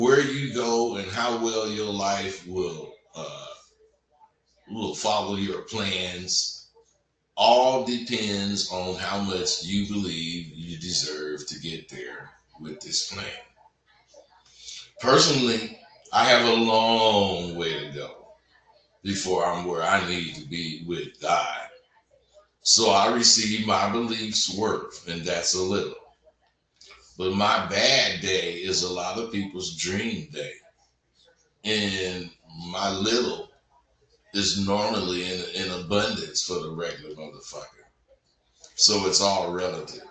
Where you go and how well your life will follow your plans all depends on how much you believe you deserve to get there with this plan. Personally, I have a long way to go before I'm where I need to be with God. So I receive my beliefs worth, and that's a little. But my bad day is a lot of people's dream day. And my little is normally in abundance for the regular motherfucker. So it's all relative.